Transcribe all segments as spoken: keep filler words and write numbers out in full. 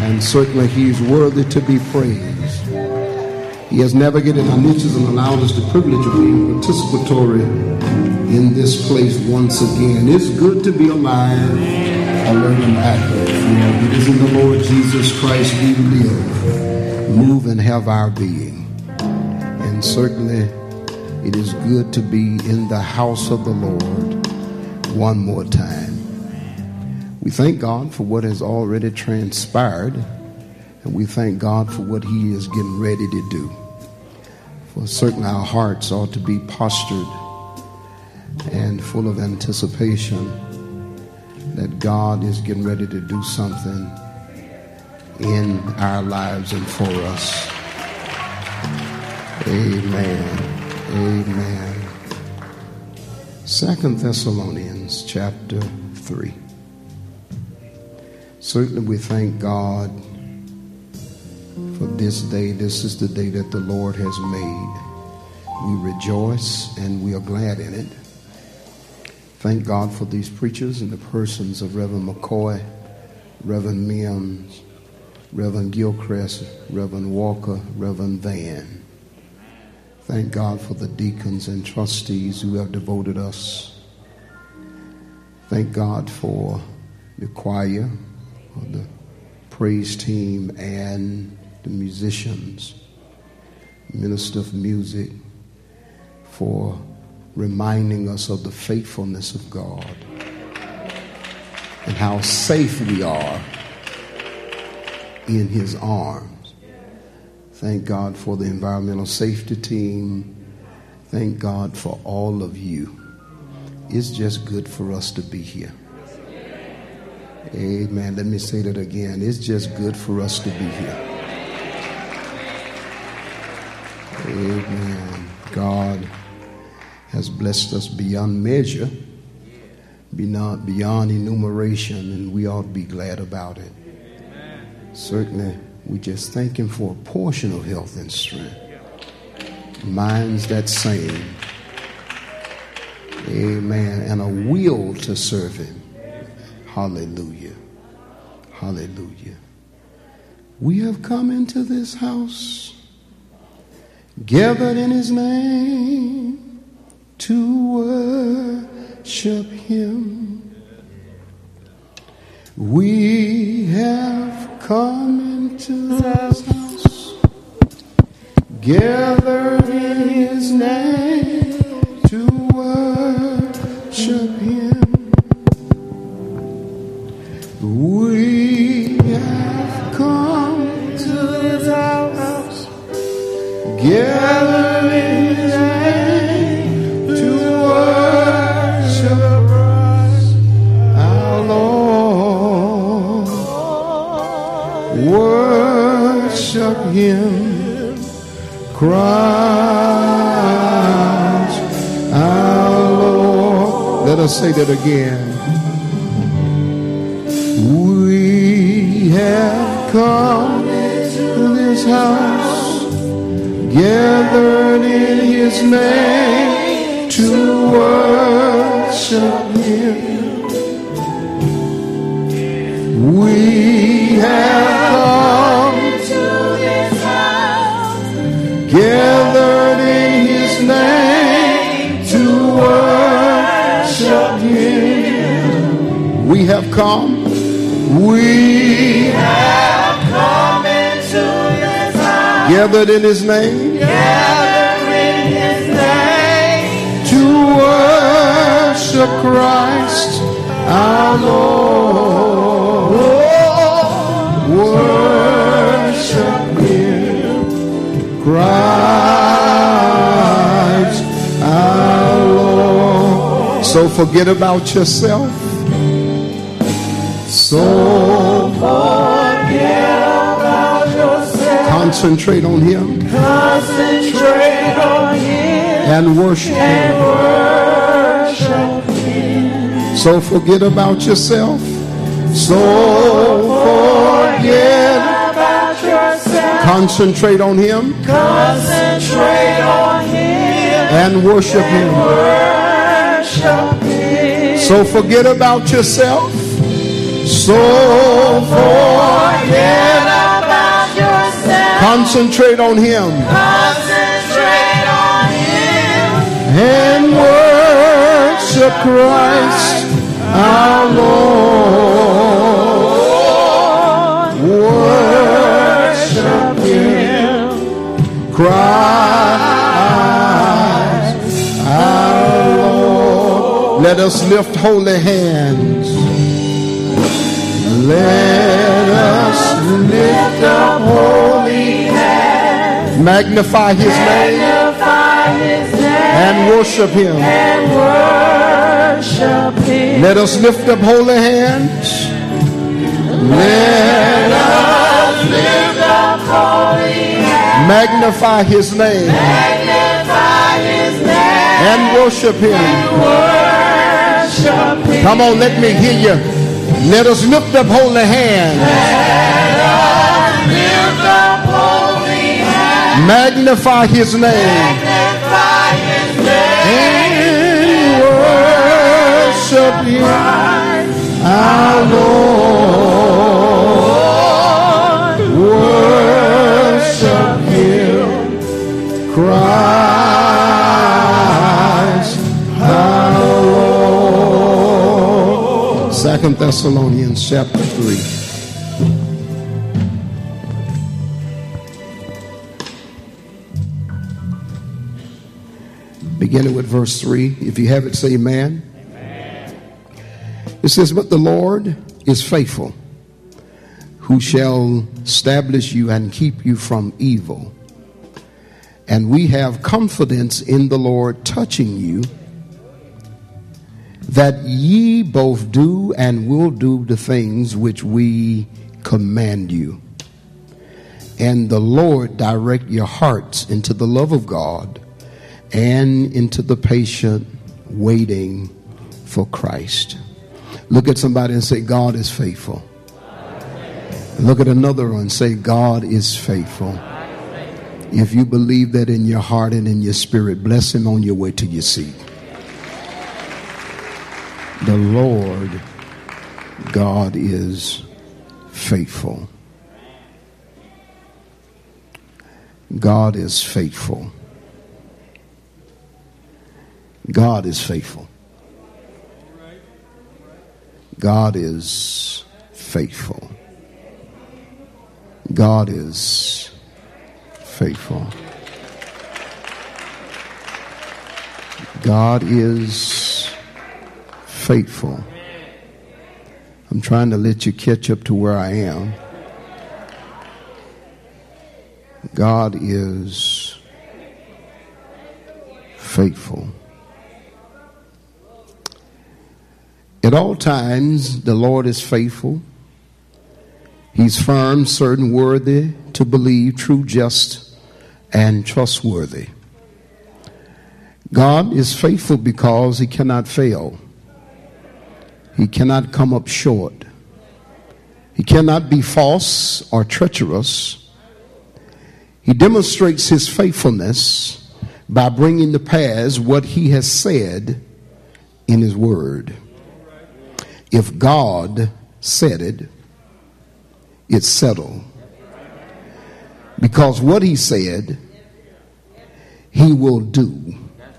And certainly he's worthy to be praised. He has navigated our niches and allowed us the privilege of being participatory in this place once again. It's good to be alive, alert and active. For it is in the Lord Jesus Christ we live, move, and have our being. And certainly it is good to be in the house of the Lord one more time. We thank God for what has already transpired, and we thank God for what he is getting ready to do. For certainly our hearts ought to be postured and full of anticipation that God is getting ready to do something in our lives and for us. Amen. Amen. Second Thessalonians chapter three. Certainly we thank God for this day. This is the day that the Lord has made. We rejoice and we are glad in it. Thank God for these preachers in the persons of Reverend McCoy, Reverend Mims, Reverend Gilchrist, Reverend Walker, Reverend Van. Thank God for the deacons and trustees who have devoted us. Thank God for the choir, for the praise team, and the musicians, minister of music, for reminding us of the faithfulness of God and how safe we are in his arms. Thank God for the environmental safety team. Thank God for all of you. It's just good for us to be here. Amen. Let me say that again. It's just good for us to be here. Amen. God has blessed us beyond measure, beyond, beyond enumeration, and we ought to be glad about it. Certainly, we just thank him for a portion of health and strength. Mine's that same. Amen. And a will to serve him. Hallelujah. Hallelujah. We have come into this house, gathered in his name to worship him. We have come into this house, gathered in his name to worship him. We have come to this house, gathered in his name to worship our Lord. Worship him, Christ our Lord. Let us say that again. We have come to this house, gathered in his name to worship him. We have come to this house, gathered in his name to worship him. We have come. We have come into this house, gathered in his name, gathered in his name to worship Christ our Lord. Worship him, Christ our Lord. So forget about yourself. So forget about yourself. Concentrate on him. Concentrate on him. And worship and him. Worship him. So forget about yourself. So forget about yourself. Concentrate on him. Concentrate on him. And worship and him. Worship him. So forget about yourself. So forget Concentrate on him. Concentrate on him. And worship Christ our Lord. Worship him. Christ our Lord. Let us lift holy hands. Let us lift up holy hands. Magnify his name. Magnify his name. And worship him. And worship him. Let us lift up holy hands. Let us lift up holy hands. Magnify his name. Magnify his name. And worship him. And worship him. Come on, let me hear you. Let us lift up holy hands. Let us lift up holy hands. Magnify his name. Magnify his name. And worship him, our Lord. Worship him, Christ our Lord. Second Thessalonians chapter three. Beginning with verse three. If you have it, say amen. Amen. It says, but the Lord is faithful, who shall establish you and keep you from evil. And we have confidence in the Lord touching you, that ye both do and will do the things which we command you. And the Lord direct your hearts into the love of God and into the patient waiting for Christ. Look at somebody and say, God is faithful. Look at another one and say, God is faithful. If you believe that in your heart and in your spirit, bless him on your way to your seat. The Lord God is faithful. God is faithful. God is faithful. God is faithful. God is faithful. God is faithful. I'm trying to let you catch up to where I am. God is faithful. At all times, the Lord is faithful. He's firm, certain, worthy to believe, true, just, and trustworthy. God is faithful because he cannot fail. He cannot come up short. He cannot be false or treacherous. He demonstrates his faithfulness by bringing to pass what he has said in his word. If God said it, it's settled. Because what he said, he will do.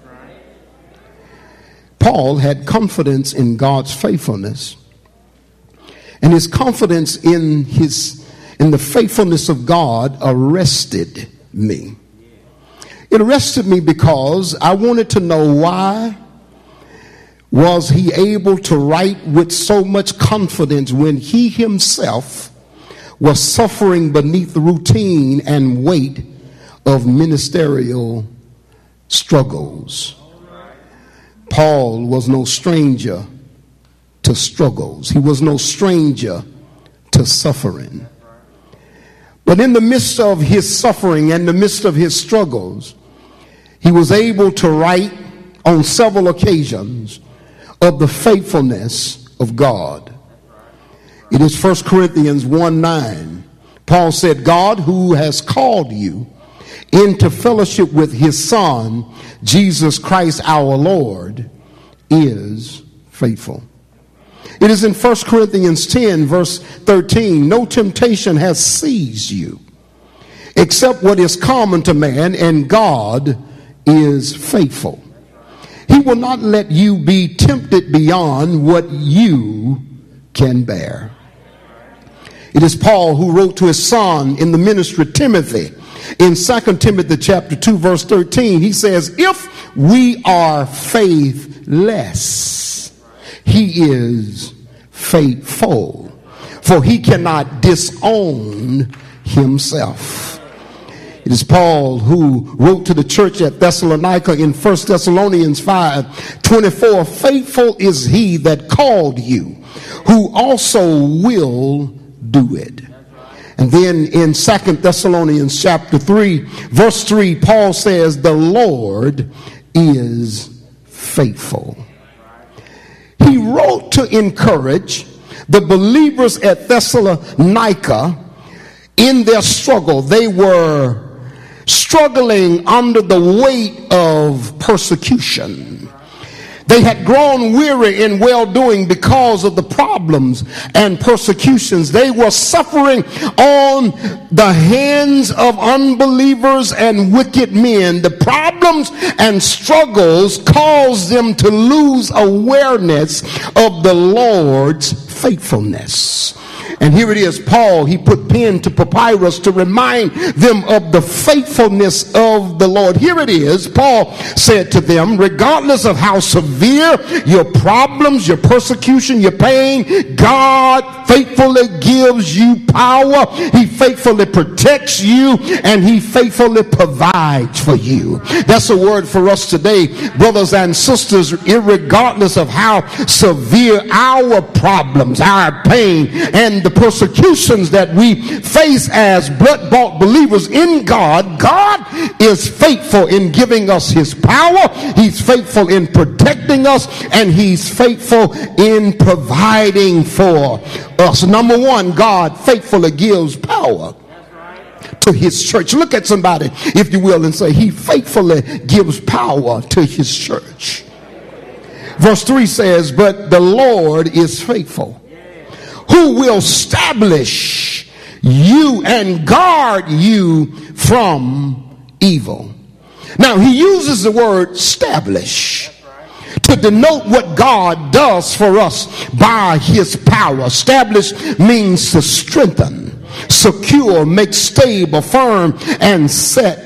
Paul had confidence in God's faithfulness, and his confidence in his in the faithfulness of God arrested me. It arrested me because I wanted to know why was he able to write with so much confidence when he himself was suffering beneath the routine and weight of ministerial struggles. Paul was no stranger to struggles. He was no stranger to suffering. But in the midst of his suffering and the midst of his struggles, he was able to write on several occasions of the faithfulness of God. It is First Corinthians one nine. Paul said, God who has called you into fellowship with his Son, Jesus Christ our Lord, is faithful. It is in First Corinthians ten verse thirteen. No temptation has seized you except what is common to man, and God is faithful. He will not let you be tempted beyond what you can bear. It is Paul who wrote to his son in the ministry, Timothy, in Second Timothy chapter two, verse thirteen. He says, if we are faithless, he is faithful, for he cannot disown himself. It is Paul who wrote to the church at Thessalonica in First Thessalonians five twenty-four, faithful is he that called you, who also will do it. And then in Second Thessalonians chapter three, verse three, Paul says, the Lord is faithful. He wrote to encourage the believers at Thessalonica in their struggle. They were struggling under the weight of persecution. They had grown weary in well-doing because of the problems and persecutions. They were suffering on the hands of unbelievers and wicked men. The problems and struggles caused them to lose awareness of the Lord's faithfulness. And here it is, Paul, he put pen to papyrus to remind them of the faithfulness of the Lord. Here it is, Paul said to them, regardless of how severe your problems, your persecution, your pain, God faithfully gives you power. He faithfully protects you, and he faithfully provides for you. That's a word for us today, brothers and sisters, irregardless of how severe our problems, our pain, and the persecutions that we face as blood-bought believers in God. God is faithful in giving us his power. He's faithful in protecting us, and he's faithful in providing for us. Number one, God faithfully gives power to his church. Look at somebody, if you will, and say, he faithfully gives power to his church. Verse three says, but the Lord is faithful, who will establish you and guard you from evil. Now, he uses the word establish to denote what God does for us by his power. Establish means to strengthen, secure, make stable, firm, and set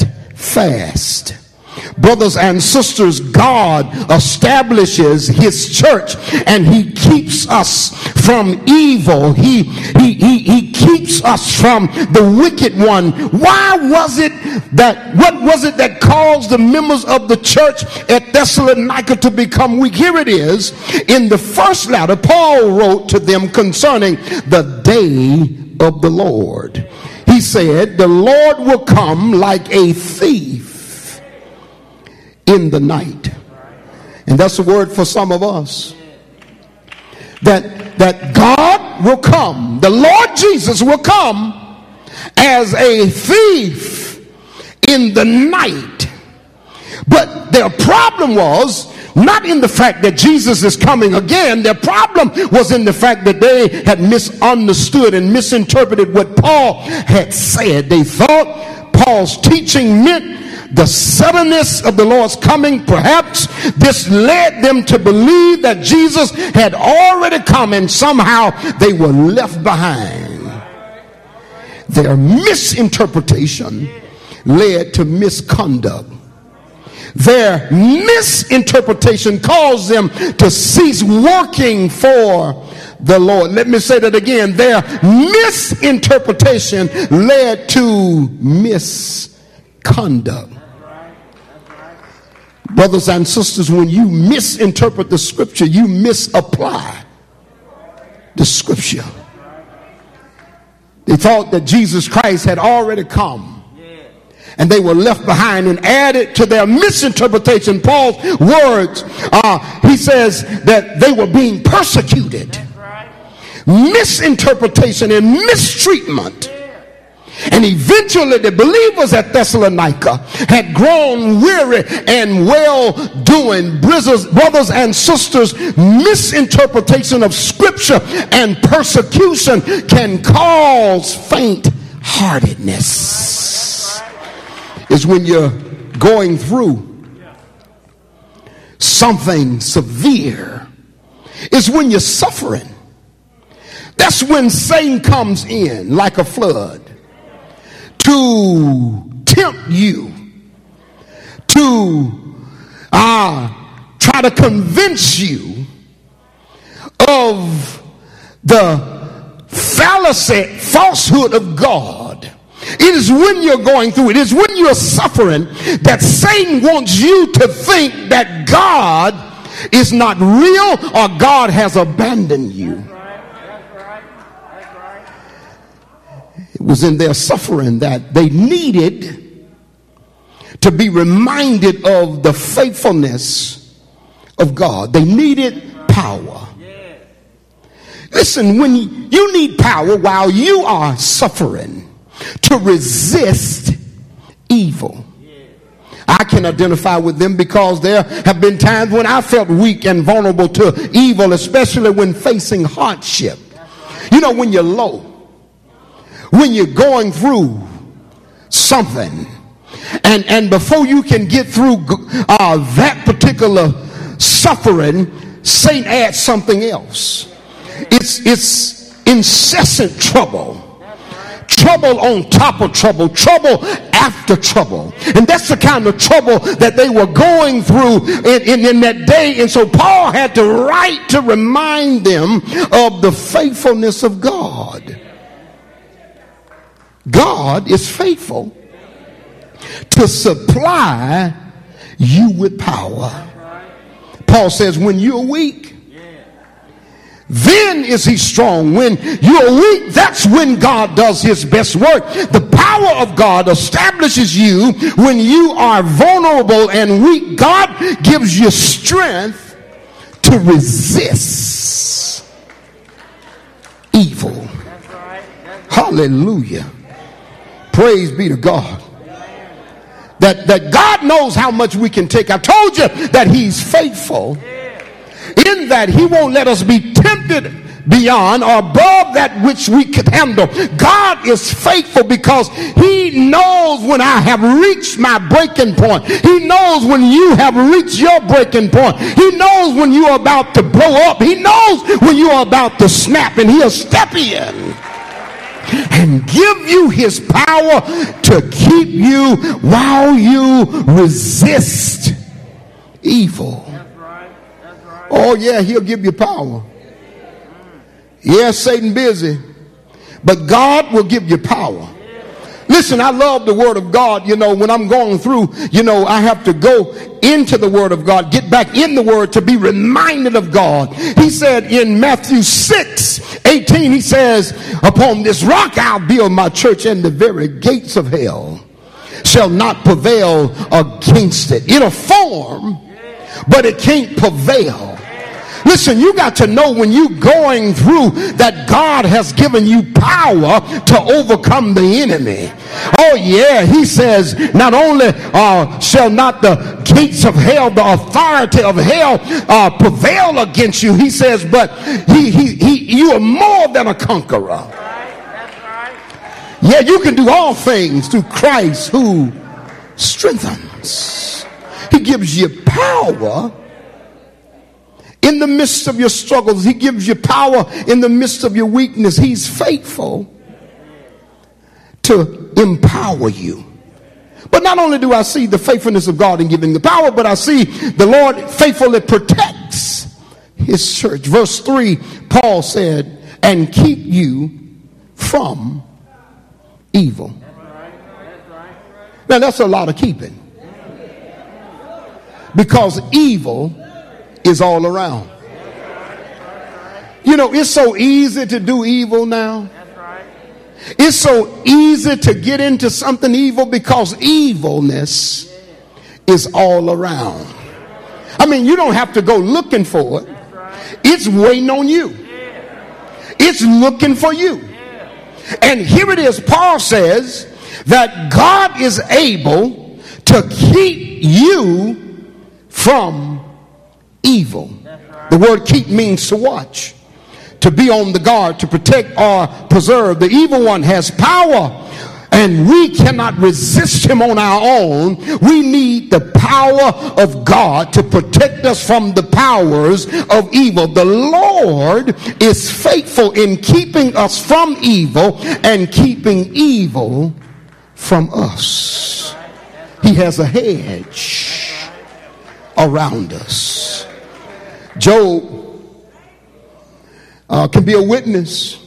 fast. Brothers and sisters, God establishes his church, and he keeps us from evil. He, he, he, he keeps us from the wicked one. Why was it that, what was it that caused the members of the church at Thessalonica to become weak? Here it is. In the first letter, Paul wrote to them concerning the day of the Lord. He said, the Lord will come like a thief in the night. And that's a word for some of us. That, that God will come, the Lord Jesus will come as a thief in the night. But their problem was not in the fact that Jesus is coming again. Their problem was in the fact that they had misunderstood and misinterpreted what Paul had said. They thought Paul's teaching meant the suddenness of the Lord's coming. Perhaps this led them to believe that Jesus had already come, and somehow they were left behind. Their misinterpretation led to misconduct. Their misinterpretation caused them to cease working for the Lord. Let me say that again. Their misinterpretation led to misconduct. Brothers and sisters, when you misinterpret the scripture, you misapply the scripture. They thought that Jesus Christ had already come, and they were left behind. And added to their misinterpretation, Paul's words, uh, he says that they were being persecuted. Misinterpretation and mistreatment. And eventually the believers at Thessalonica had grown weary and well-doing. Brothers and sisters, misinterpretation of scripture and persecution can cause faint-heartedness. is when you're going through something severe. It's when you're suffering. That's when Satan comes in like a flood to tempt you, to uh, try to convince you of the fallacy, falsehood of God. It is when you're going through, it is when you're suffering that Satan wants you to think that God is not real or God has abandoned you. It was in their suffering that they needed to be reminded of the faithfulness of God. They needed power. Listen, when you need power while you are suffering to resist evil. I can identify with them because there have been times when I felt weak and vulnerable to evil, especially when facing hardship. You know, when you're low, when you're going through something, and, and before you can get through uh, that particular suffering, Satan adds something else. It's, it's incessant trouble. Trouble on top of trouble, trouble after trouble. And that's the kind of trouble that they were going through in, in, in that day. And so Paul had to write to remind them of the faithfulness of God. God is faithful to supply you with power. Paul says, when you're weak, then is he strong. When you're weak, that's when God does his best work. The power of God establishes you when you are vulnerable and weak. God gives you strength to resist evil. Hallelujah. Praise be to God. That, that God knows how much we can take. I told you that he's faithful. In that he won't let us be tempted beyond or above that which we could handle. God is faithful because he knows when I have reached my breaking point. He knows when you have reached your breaking point. He knows when you are about to blow up. He knows when you are about to snap, and he'll step in and give you his power to keep you while you resist evil. Oh yeah, he'll give you power. Yeah, Satan busy, but God will give you power. Listen, I love the word of God. You know, when I'm going through, you know, I have to go into the word of God, get back in the word to be reminded of God. He said in Matthew six eighteen, he says, upon this rock I'll build my church, and the very gates of hell shall not prevail against it. It'll form, but it can't prevail. Listen, you got to know when you're going through that God has given you power to overcome the enemy. Oh yeah, he says not only uh, shall not the gates of hell, the authority of hell uh, prevail against you, he says, but he, he, he, you are more than a conqueror. Yeah, you can do all things through Christ who strengthens. He gives you power in the midst of your struggles. He gives you power in the midst of your weakness. He's faithful to empower you. But not only do I see the faithfulness of God in giving the power, but I see the Lord faithfully protects his church. Verse three, Paul said, and keep you from evil. Now that's a lot of keeping, because evil is all around. You know, it's so easy to do evil now. It's so easy to get into something evil because evilness is all around. I mean, you don't have to go looking for it. It's waiting on you. It's looking for you. And here it is, Paul says that God is able to keep you from evil. The word keep means to watch, to be on the guard, to protect or preserve. The evil one has power and we cannot resist him on our own. We need the power of God to protect us from the powers of evil. The Lord is faithful in keeping us from evil and keeping evil from us. He has a hedge around us. Job uh, can be a witness.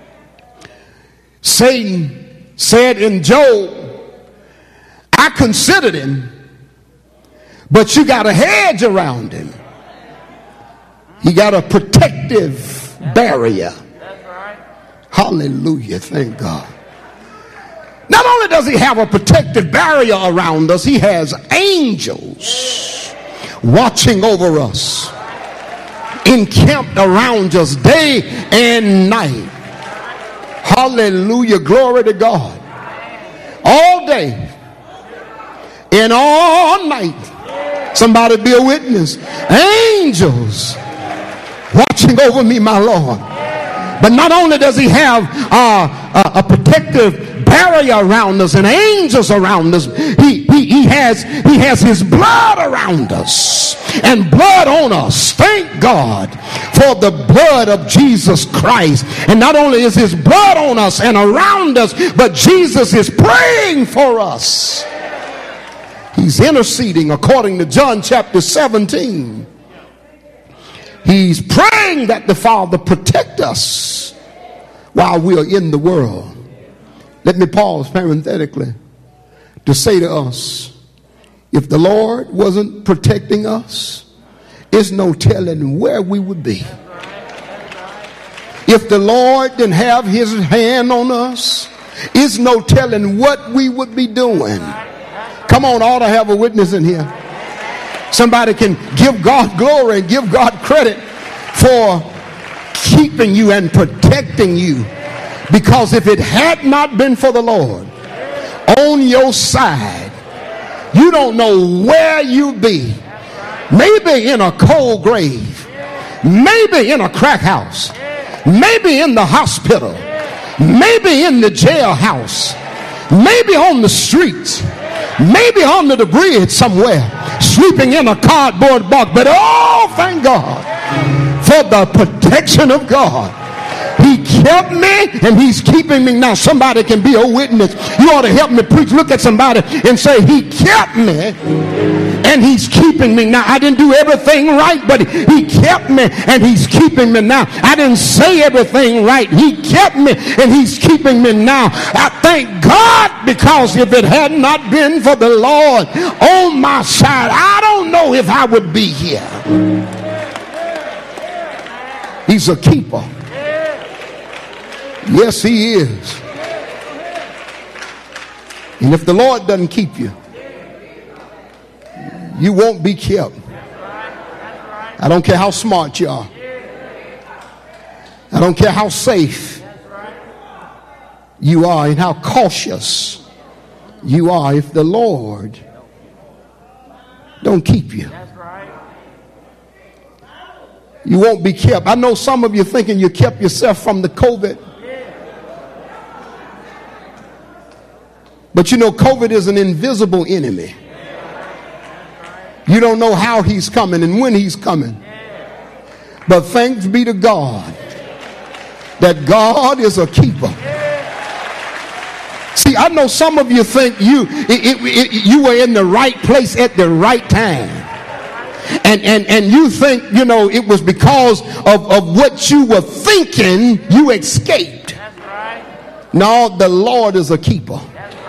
Satan said in Job, I considered him, but you got a hedge around him. He got a protective barrier. Hallelujah. Thank God. Not only does he have a protective barrier around us, he has angels watching over us, encamped around us day and night. Hallelujah. Glory to God. All day and all night. Somebody be a witness. Angels watching over me, my Lord. But not only does he have uh, a, a protective barrier around us and angels around us, he, he, he has he has his blood around us and blood on us. Thank God for the blood of Jesus Christ. And not only is his blood on us and around us, but Jesus is praying for us. He's interceding according to John chapter seventeen. He's praying that the Father protect us while we are in the world. Let me pause parenthetically to say to us, if the Lord wasn't protecting us, it's no telling where we would be. If the Lord didn't have his hand on us, it's no telling what we would be doing. Come on, I ought to have a witness in here. Somebody can give God glory and give God credit for keeping you and protecting you. Because if it had not been for the Lord on your side, you don't know where you'd be. Maybe in a cold grave, maybe in a crack house, maybe in the hospital, maybe in the jailhouse, maybe on the streets, maybe under the bridge somewhere, sleeping in a cardboard box. But oh, thank God for the protection of God. He kept me and he's keeping me now. Somebody can be a witness. You ought to help me preach. Look at somebody and say, he kept me and he's keeping me now. I didn't do everything right, but he kept me and he's keeping me now. I didn't say everything right. He kept me and he's keeping me now. I thank God, because if it had not been for the Lord on my side, I don't know if I would be here. He's a keeper. Yes, he is. And if the Lord doesn't keep you, you won't be kept. I don't care how smart you are. I don't care how safe you are and how cautious you are. If the Lord don't keep you, you won't be kept. I know some of you thinking you kept yourself from the COVID. But you know, COVID is an invisible enemy. You don't know how he's coming and when he's coming. But thanks be to God that God is a keeper. See, I know some of you think you it, it, it, you were in the right place at the right time. And, and, and you think, you know, it was because of, of what you were thinking you escaped. No, the Lord is a keeper.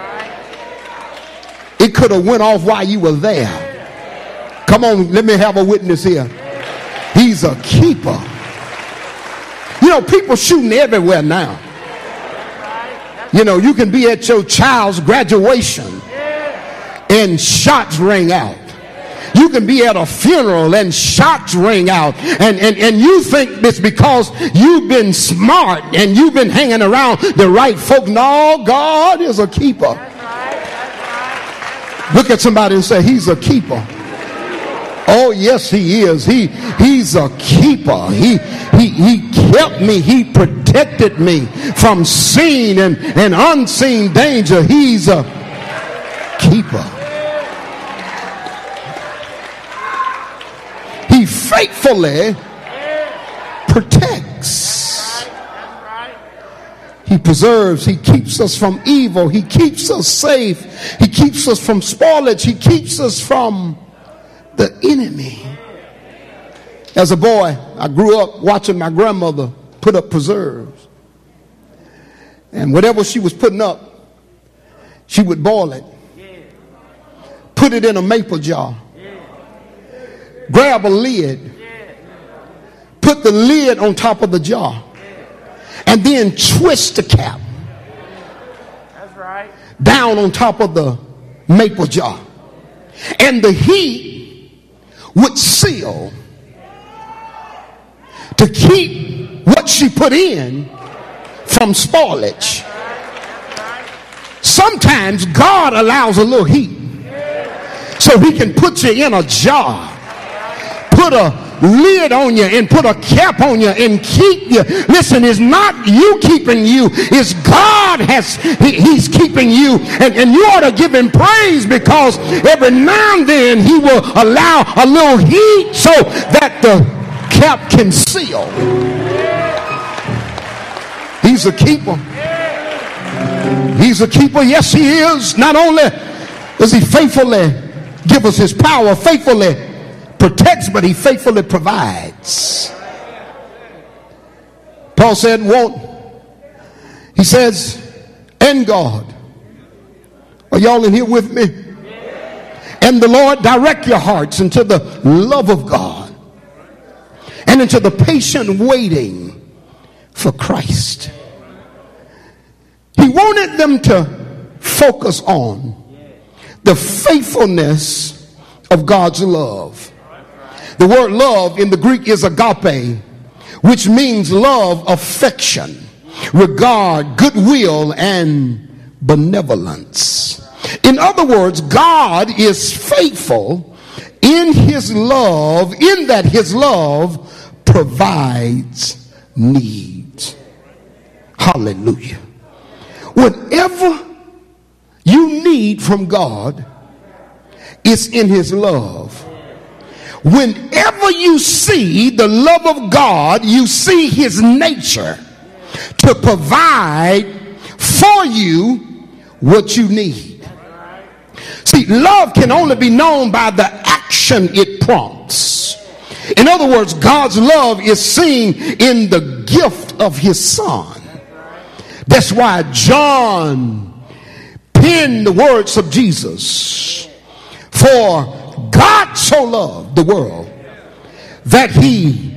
It could have went off while you were there. Come on, let me have a witness here. He's a keeper. You know, people shooting everywhere now. You know, you can be at your child's graduation and shots ring out. You can be at a funeral and shots ring out. And, and, and you think it's because you've been smart and you've been hanging around the right folk. No, God is a keeper. Look at somebody and say, he's a keeper. Oh, yes, he is. He he's a keeper. He he he kept me. He protected me from seen and, and unseen danger. He's a keeper. He faithfully protects. He preserves. He keeps us from evil. He keeps us safe. He keeps us from spoilage. He keeps us from the enemy. As a boy, I grew up watching my grandmother put up preserves. And whatever she was putting up, she would boil it, put it in a maple jar, grab a lid, put the lid on top of the jar, and then twist the cap down on top of the maple jar. And the heat would seal to keep what she put in from spoilage. Sometimes God allows a little heat so he can put you in a jar, put a lid on you and put a cap on you and keep you. Listen, it's not you keeping you, it's God has he, he's keeping you, and, and you ought to give him praise, because every now and then he will allow a little heat so that the cap can seal. He's a keeper. He's a keeper. Yes, he is. Not only does he faithfully give us his power, faithfully protects, but he faithfully provides. Paul said, won't, he says, and God. Are y'all in here with me? And the Lord direct your hearts into the love of God and into the patient waiting for Christ. He wanted them to focus on the faithfulness of God's love. The word love in the Greek is agape, which means love, affection, regard, goodwill, and benevolence. In other words, God is faithful in his love, in that his love provides needs. Hallelujah. Whatever you need from God is in his love. Whenever you see the love of God, you see his nature to provide for you what you need. See, love can only be known by the action it prompts. In other words, God's love is seen in the gift of his son. That's why John penned the words of Jesus. For God so loved the world that he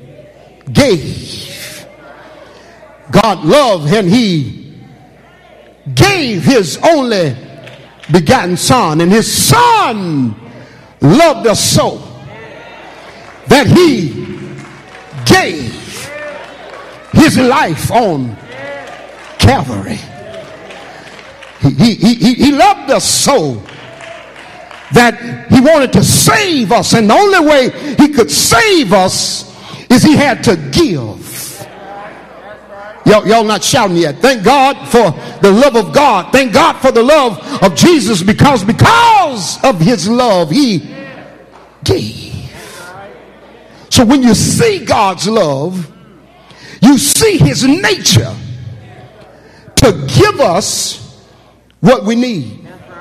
gave. God loved and he gave his only begotten son. And his son loved us so that he gave his life on Calvary. He, he, he, he loved us so that he wanted to save us, and the only way he could save us is he had to give. Y'all, y'all not shouting yet. Thank God for the love of God. Thank God for the love of Jesus, because because of his love he gave. So when you see God's love, you see his nature to give us what we need.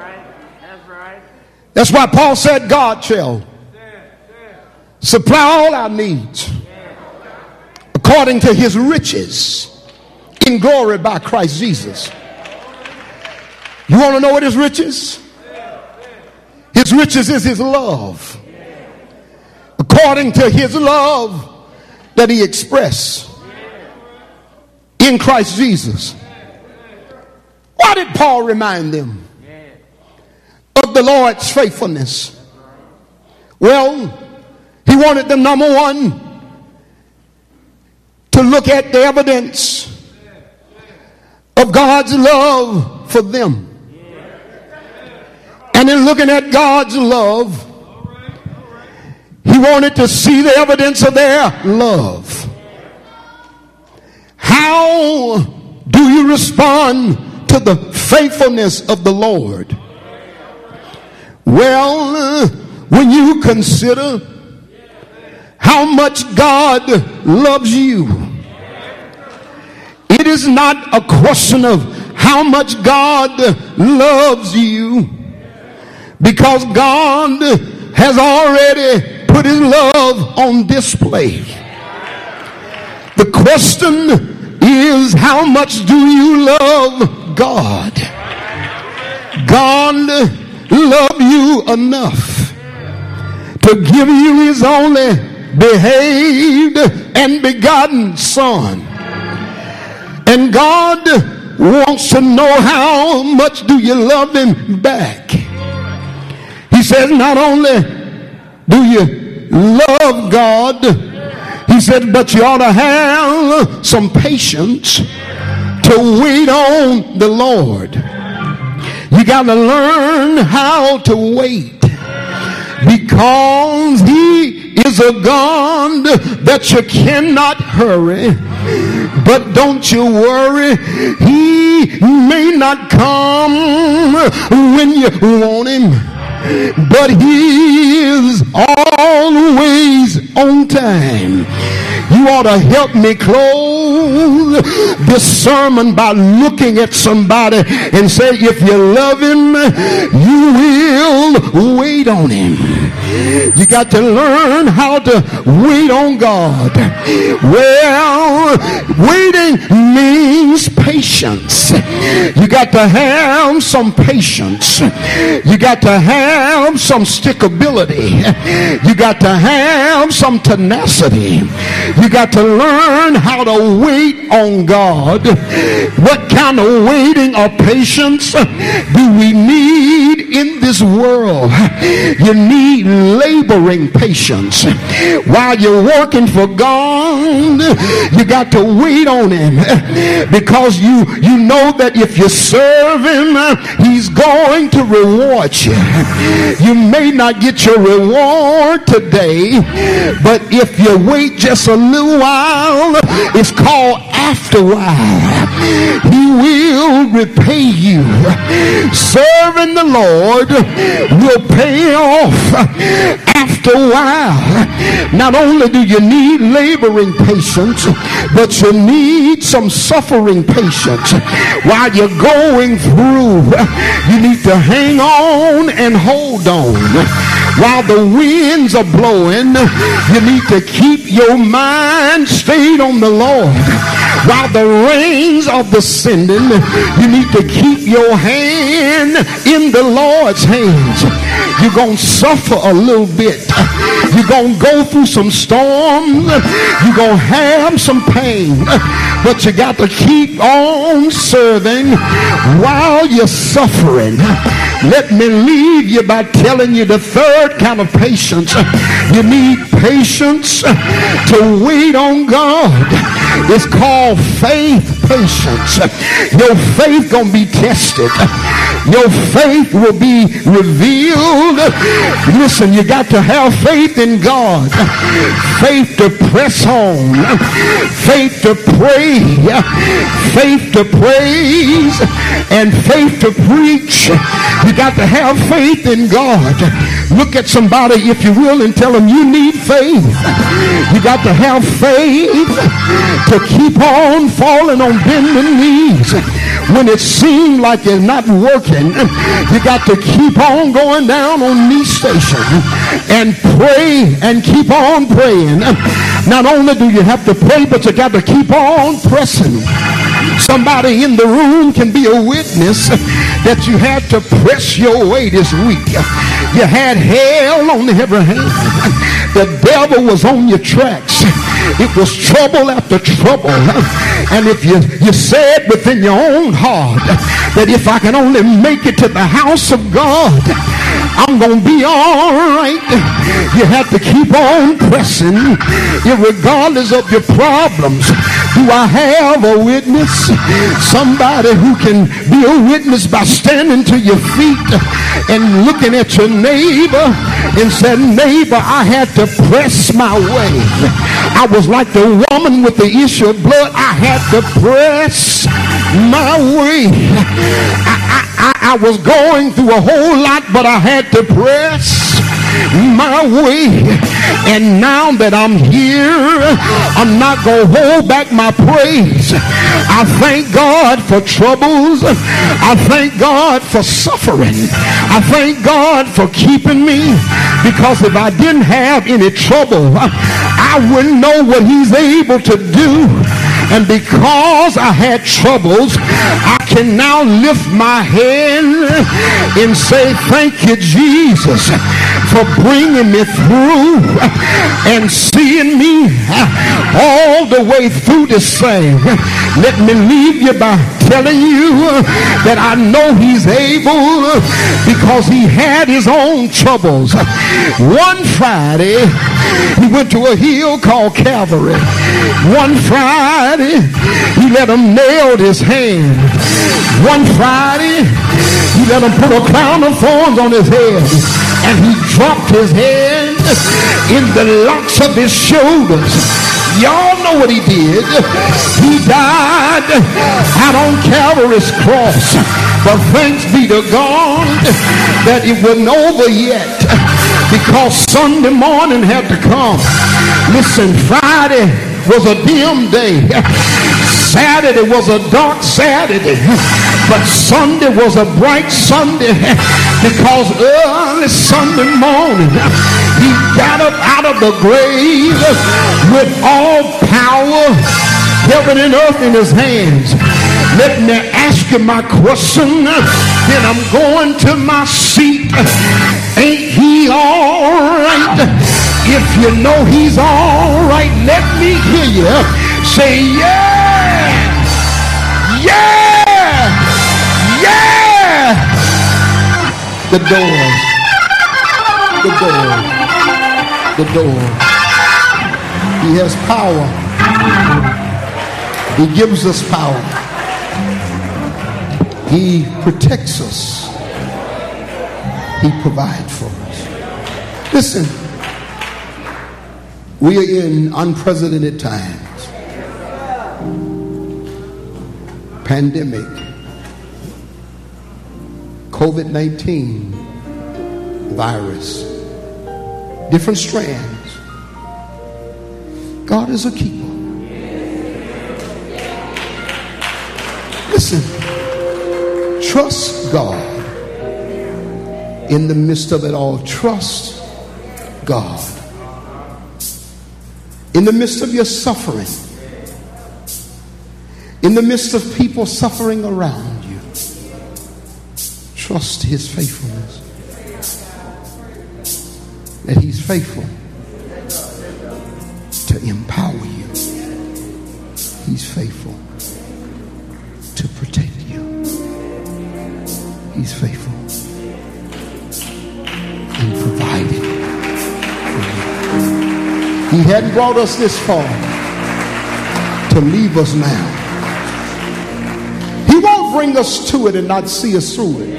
That's why Paul said God shall supply all our needs according to his riches in glory by Christ Jesus. You want to know what his riches? His riches is his love. According to his love that he expressed in Christ Jesus. Why did Paul remind them of the Lord's faithfulness? Well, he wanted them, number one, to look at the evidence of God's love for them. And in looking at God's love, He wanted to see the evidence of their love. How do you respond to the faithfulness of the Lord? Well, uh, when you consider how much God loves you, it is not a question of how much God loves you, because God has already put his love on display. The question is, how much do you love God? God loved you enough to give you his only behaved and begotten Son. And God wants to know, how much do you love him back? He says, not only do you love God, he said, but you ought to have some patience to wait on the Lord. You got to learn how to wait, because he is a God that you cannot hurry. But don't you worry, he may not come when you want him, but he is always on time. You ought to help me close this sermon by looking at somebody and say, if you love him, you will wait on him. You got to learn how to wait on God. Well, waiting means patience. You got to have some patience. You got to have some stickability. You got to have some tenacity. You got to learn how to wait on God. What kind of waiting or patience do we need in this world? You need laboring patience. While you're working for God, you got to wait on him, because you you know that if you serve him, he's going to reward you. You may not get your reward today, but if you wait just a little while, it's called after a while, he will repay you. Serving the Lord will pay off after a while. Not only do you need laboring patience, but you need some suffering patience. While you're going through, you need to hang on and hold on. While the winds are blowing, you need to keep your mind stayed on the Lord. While the rains are descending, you need to keep your hand in the Lord's hands. You're going to suffer a little bit. You're going to go through some storms. You're going to have some pain. But you got to keep on serving while you're suffering. Let me leave you by telling you the third kind of patience. You need patience to wait on God. It's called faith patience. Your faith gonna be tested. Your faith will be revealed. Listen, you got to have faith in God. Faith to press on. Faith to pray. Faith to praise. And faith to preach. You got to have faith in God. Look at somebody, if you will, and tell them you need faith. You got to have faith to keep on falling on bending knees. When it seems like it's not working, you got to keep on going down on knee station and pray and keep on praying. Not only do you have to pray, but you got to keep on pressing. Somebody in the room can be a witness that you had to press your way this week. You had hell on every hand. The devil was on your tracks. It was trouble after trouble. And if you, you said within your own heart that if I can only make it to the house of God, I'm going to be all right. You have to keep on pressing, regardless of your problems. Do I have a witness? Somebody who can be a witness by standing to your feet and looking at your neighbor and said, neighbor, I had to press my way. I was like the woman with the issue of blood. I had to press my way. I, I, I, I was going through a whole lot, but I had to press my way. And now that I'm here, I'm not going to hold back my praise. I thank God for troubles. I thank God for suffering. I thank God for keeping me, because if I didn't have any trouble, I wouldn't know what he's able to do. And because I had troubles, I can now lift my hand and say, thank you, Jesus, for bringing me through and seeing me all the way through this thing. Let me leave you by telling you that I know he's able, because he had his own troubles. One Friday, he went to a hill called Calvary. One Friday, he let him nail his hand. One Friday, he let him put a crown of thorns on his head, and he dropped his head in the locks of his shoulders. Y'all know what he did. He died out on Calvary's cross. But thanks be to God that it wasn't over yet, because Sunday morning had to come. Listen, Friday was a dim day. Saturday was a dark Saturday. But Sunday was a bright Sunday, because early Sunday morning he got up out of the grave with all power, heaven and earth in his hands. Let me ask you my question, then I'm going to my seat. Ain't he all right? If you know he's all right, let me hear you say, yeah, yeah, yeah. The door, the door, the door. He has power. He gives us power. He protects us. He provides for us. Listen, we are in unprecedented times. Pandemic, COVID nineteen virus, different strands. God is a keeper. Listen, trust God in the midst of it all. Trust God in the midst of your suffering, in the midst of people suffering around you. Trust his faithfulness, that he's faithful to empower you. He's faithful to protect you. He's faithful in providing for you. He hadn't brought us this far to leave us now. He won't bring us to it and not see us through it.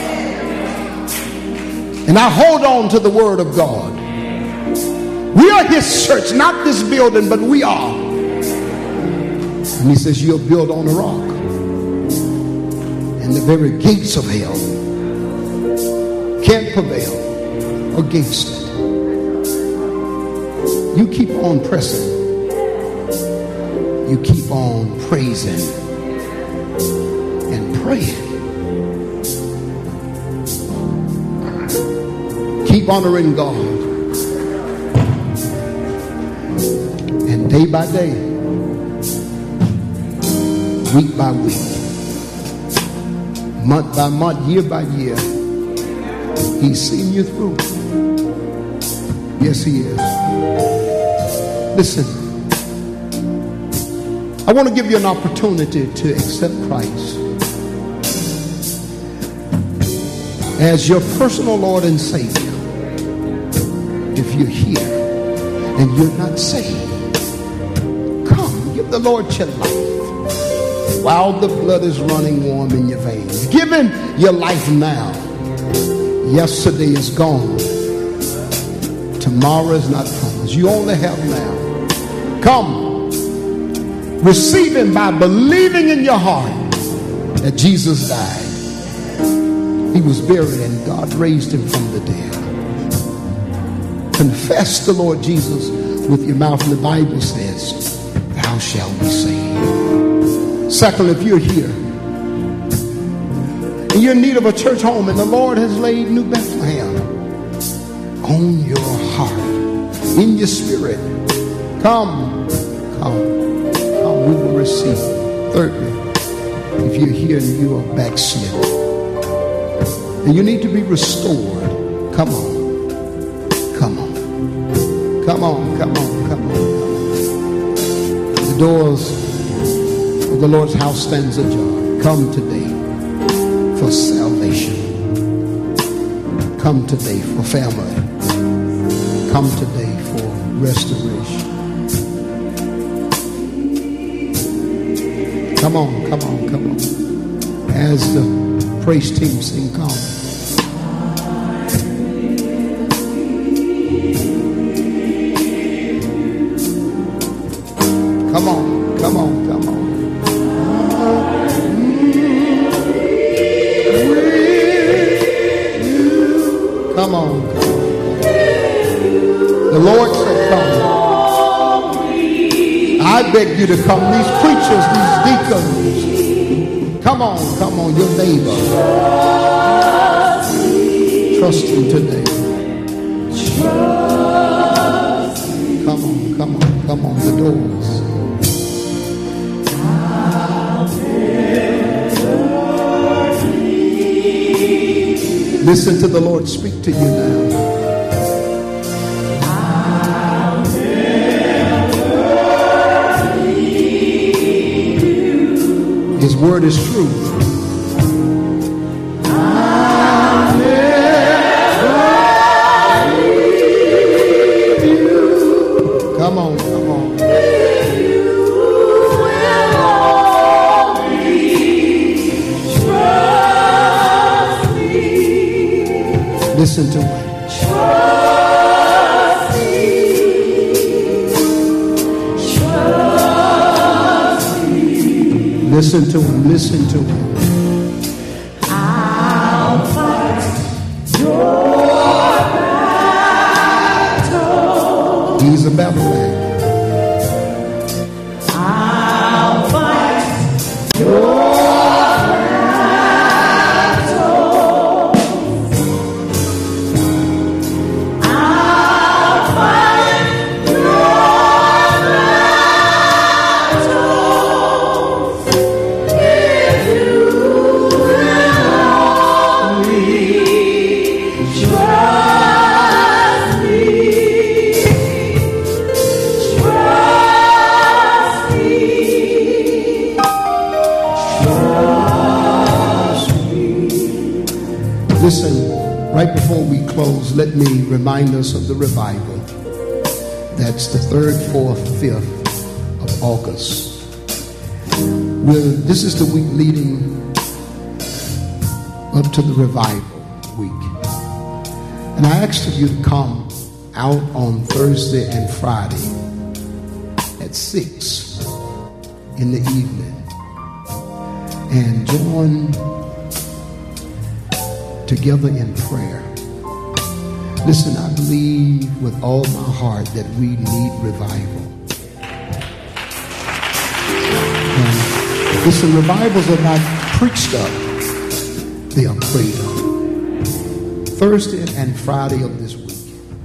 And I hold on to the word of God. We are his church, not this building, but we are. And he says, you're built on a rock, and the very gates of hell can't prevail against it. You keep on pressing. You keep on praising and praying. Keep honoring God. And day by day, week by week, month by month, year by year, he's seen you through. Yes, he is. Listen, I want to give you an opportunity to accept Christ as your personal Lord and Savior. If you're here and you're not saved, come. You Give the Lord your life while the blood is running warm in your veins. Give him your life now. Yesterday is gone. Tomorrow is not promised. You only have now. Come. Receive him by believing in your heart that Jesus died. He was buried and God raised him from the dead. Confess the Lord Jesus with your mouth, and the Bible says, thou shalt be saved. Second, if you're here and you're in need of a church home and the Lord has laid New Bethlehem on your heart, in your spirit, come, come, come, we will receive. Thirdly, if you're here and you are backslidden and you need to be restored, come on, come on, come on, come on, come on. The doors of the Lord's house stands ajar. Come today for salvation. Come today for family. Come today for restoration. Come on, come on, come on. As the praise team sing, come. Come on, come on, come on. Come on, come on. The Lord said, come. I beg you to come. These preachers, these deacons, come on, come on, your neighbor. Trust him today. Come on, come on, come on, the doors. Listen to the Lord speak to you now. His word is true. I'll never leave you. Come on, come on. You will always trust me. Listen to him. Trust me. Listen to him, listen to him. I'll fight your battle. He's a battle man. I'll fight your battle. I'll fight your Listen, right before we close, let me remind us of the revival. That's the third, fourth, fifth of August. We're, this is the week leading up to the revival week. And I asked of you to come out on Thursday and Friday at six in the evening and join together in prayer. Listen, I believe with all my heart that we need revival. And listen, revivals are not preached up, they are prayed up. Thursday and Friday of this week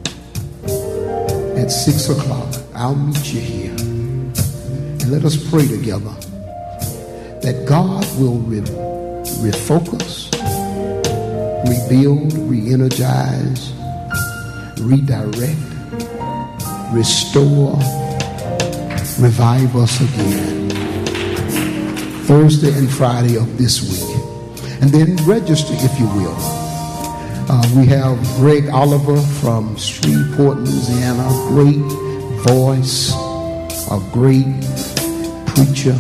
at six o'clock, I'll meet you here. And let us pray together that God will re- refocus, rebuild, re-energize, redirect, restore, revive us again. Thursday and Friday of this week. And then register if you will. Uh, we have Greg Oliver from Shreveport, Louisiana. Great voice, a great preacher.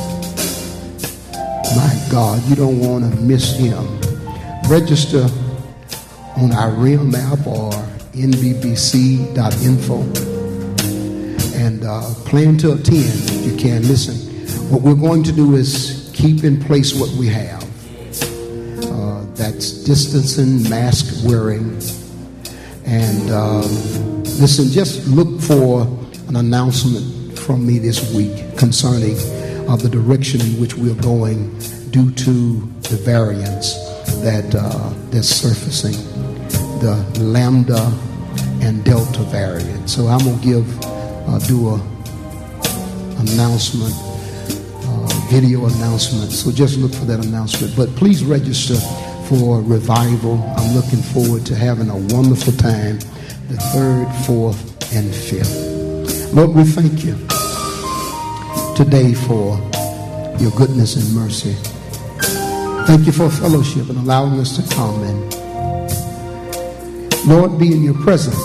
My God, you don't want to miss him. Register on our Rim app or N B B C dot info and uh, plan to attend if you can. Listen, what we're going to do is keep in place what we have. Uh, that's distancing, mask wearing, and uh, listen, just look for an announcement from me this week concerning uh, the direction in which we're going due to the variants that uh, that's surfacing, the Lambda and Delta variant. So I'm gonna give, uh, do a announcement, uh, video announcement. So just look for that announcement. But please register for revival. I'm looking forward to having a wonderful time, the third, fourth, and fifth. Lord, we thank you today for your goodness and mercy. Thank you for fellowship and allowing us to come and, Lord, be in your presence,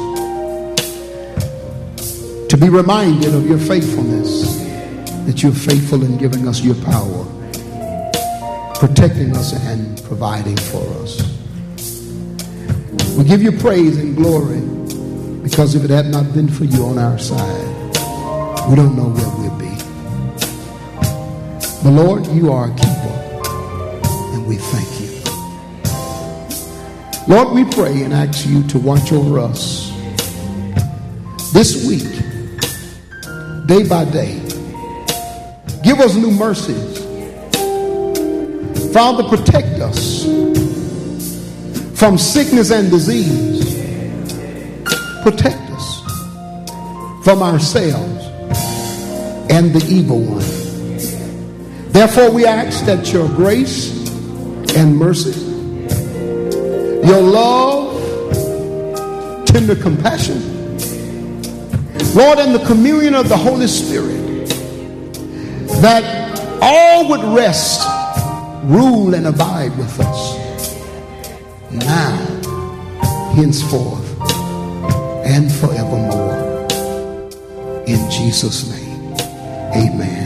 to be reminded of your faithfulness, that you're faithful in giving us your power, protecting us and providing for us. We give you praise and glory, because if it had not been for you on our side, we don't know where we'd be. But Lord, you are a keeper, and we thank you. Lord, we pray and ask you to watch over us this week, day by day. Give us new mercies. Father, protect us from sickness and disease. Protect us from ourselves and the evil one. Therefore, we ask that your grace and mercy, your love, tender compassion, Lord, and the communion of the Holy Spirit, that all would rest, rule, and abide with us now, henceforth, and forevermore. In Jesus' name, amen.